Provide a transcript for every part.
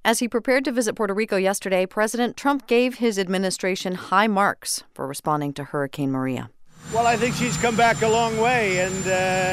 As he prepared to visit Puerto Rico yesterday, President Trump gave his administration high marks for responding to Hurricane Maria. Well, I think she's come back a long way, and,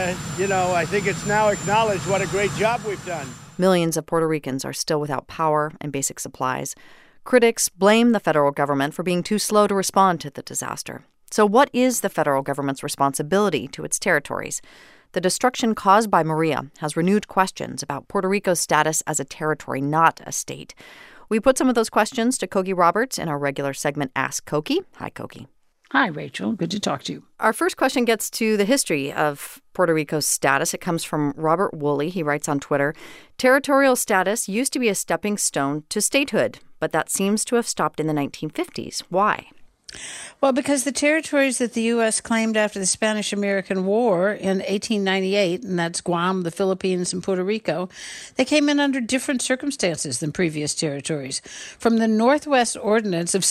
I think it's now acknowledged what a great job we've done. Millions of Puerto Ricans are still without power and basic supplies. Critics blame the federal government for being too slow to respond to the disaster. So what is the federal government's responsibility to its territories? The destruction caused by Maria has renewed questions about Puerto Rico's status as a territory, not a state. We put some of those questions to Cokie Roberts in our regular segment, Ask Cokie. Hi, Cokie. Hi, Rachel. Good to talk to you. Our first question gets to the history of Puerto Rico's status. It comes from Robert Woolley. He writes on Twitter, territorial status used to be a stepping stone to statehood, but that seems to have stopped in the 1950s. Why? Well, because the territories that the U.S. claimed after the Spanish-American War in 1898, and that's Guam, the Philippines, and Puerto Rico, they came in under different circumstances than previous territories. From the Northwest Ordinance of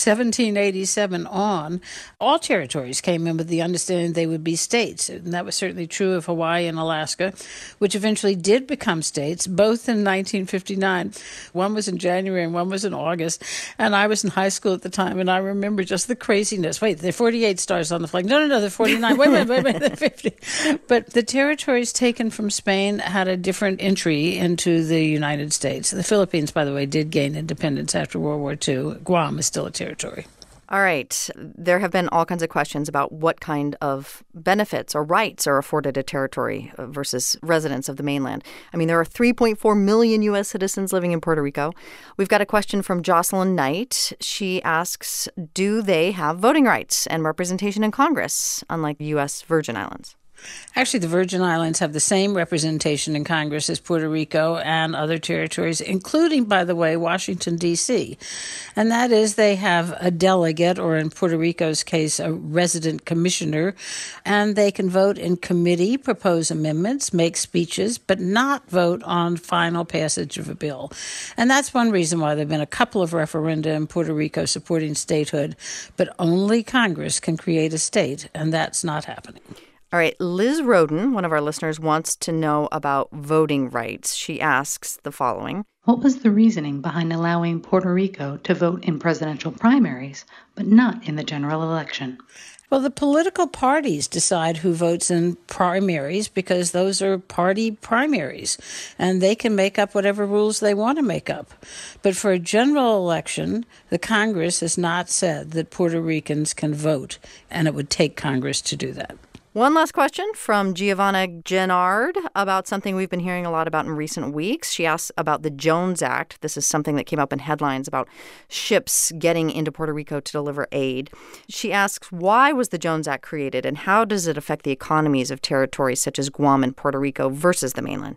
1787 on, all territories came in with the understanding they would be states, and that was certainly true of Hawaii and Alaska, which eventually did become states, both in 1959. One was in January and one was in August, and I was in high school at the time, and I remember just the craziness. Wait, there are 48 stars on the flag. No, they're 49. Wait, they're 50. But the territories taken from Spain had a different entry into the United States. The Philippines, by the way, did gain independence after World War II. Guam is still a territory. All right. There have been all kinds of questions about what kind of benefits or rights are afforded a territory versus residents of the mainland. I mean, there are 3.4 million U.S. citizens living in Puerto Rico. We've got a question from Jocelyn Knight. She asks, do they have voting rights and representation in Congress, unlike U.S. Virgin Islands? Actually, the Virgin Islands have the same representation in Congress as Puerto Rico and other territories, including, by the way, Washington, D.C. And that is they have a delegate, or in Puerto Rico's case, a resident commissioner, and they can vote in committee, propose amendments, make speeches, but not vote on final passage of a bill. And that's one reason why there have been a couple of referenda in Puerto Rico supporting statehood, but only Congress can create a state, and that's not happening. All right. Liz Roden, one of our listeners, wants to know about voting rights. She asks the following. What was the reasoning behind allowing Puerto Rico to vote in presidential primaries, but not in the general election? Well, the political parties decide who votes in primaries because those are party primaries, and they can make up whatever rules they want to make up. But for a general election, the Congress has not said that Puerto Ricans can vote, and it would take Congress to do that. One last question from Giovanna Gennard about something we've been hearing a lot about in recent weeks. She asks about the Jones Act. This is something that came up in headlines about ships getting into Puerto Rico to deliver aid. She asks, why was the Jones Act created, and how does it affect the economies of territories such as Guam and Puerto Rico versus the mainland?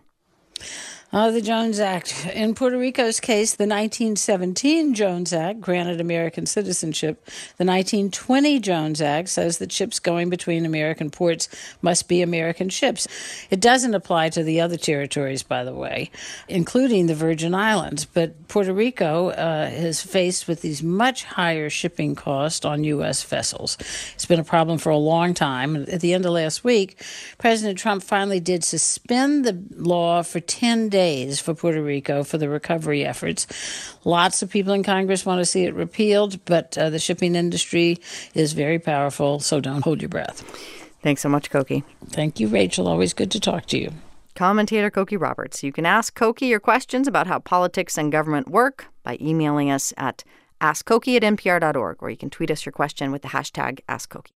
The Jones Act. In Puerto Rico's case, the 1917 Jones Act granted American citizenship. The 1920 Jones Act says that ships going between American ports must be American ships. It doesn't apply to the other territories, by the way, including the Virgin Islands. But Puerto Rico is faced with these much higher shipping costs on U.S. vessels. It's been a problem for a long time. At the end of last week, President Trump finally did suspend the law for 10 days for Puerto Rico for the recovery efforts. Lots of people in Congress want to see it repealed, but the shipping industry is very powerful, so don't hold your breath. Thanks so much, Cokie. Thank you, Rachel. Always good to talk to you. Commentator Cokie Roberts. You can ask Cokie your questions about how politics and government work by emailing us at askcokie@npr.org, or you can tweet us your question with the hashtag AskCokie.